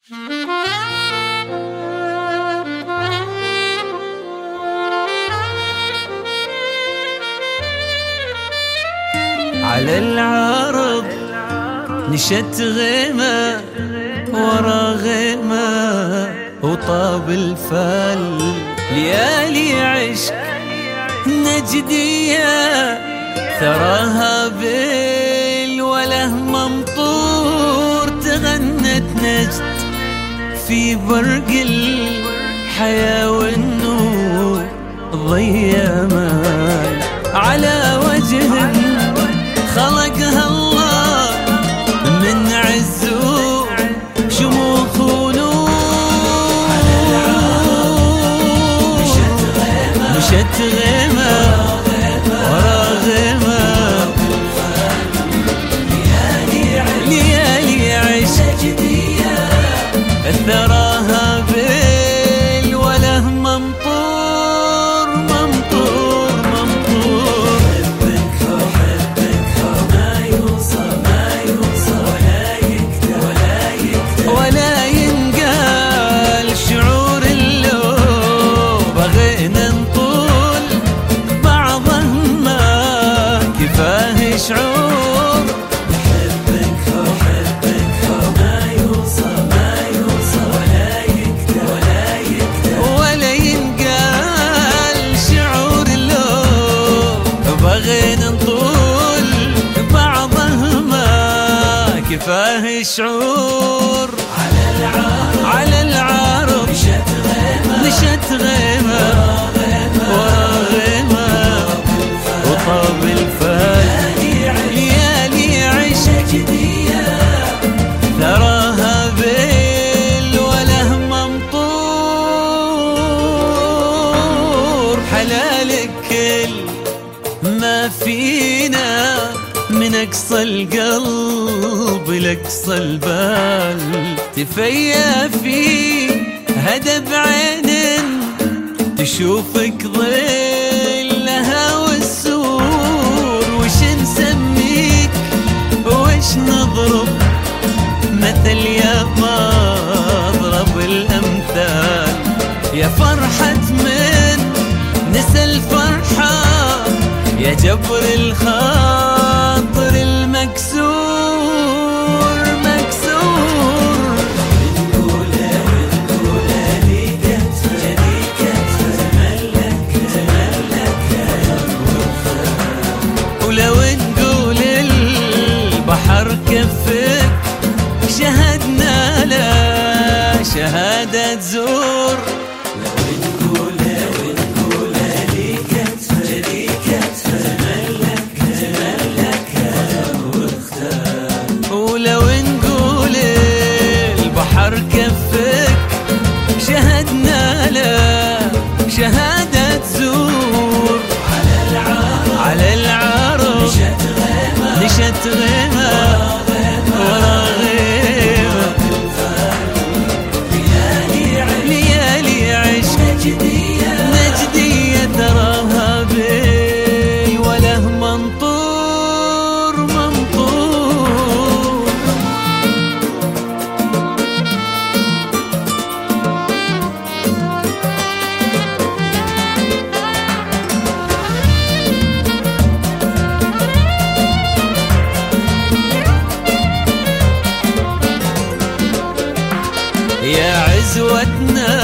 على العرض نشت غيمة ورا غيمة وطاب الفل، ليالي عشق نجدية ثراها بالوله ممطور، تغنت نجد في برق الحياة والنور، ضي أمال على وجه خلقها الله من عز شموخ ونور. مشت غيمة ورا غيمة، ليالي عشق ثراها بالوله ممطور ممطور ممطور. ولا ينقال شعور اللو، بغينا نطول بعضه ما كفاه شعور. ولا ينقال شعور اللو، بغينا نطول بعضه ما كفاه شعور. على العرض نشت غيمة ورا غيمة وطاب الفل، ليالي عشق ثراها بالوله ممطور. حلالك كل ما فينا من أقصى القلب لأقصى البال، تفيا في هدب عين تشوفك ظلها والسور. وش نسميك وش نضرب مثل يا مضرب الأمثال، يا فرحة من نسى الفرحة، يا جبر الخاطر المكسور مكسور. ولو نقول البحر كفك، شهدنا له شهادة زور. ولو نقول البحر كفك، شهدنا له شهادة زور. على العرض نشت غيمة ورا غيمة، ليالي عشق نجدية تراها بالوله ممطور ممطور. يا عزوتنا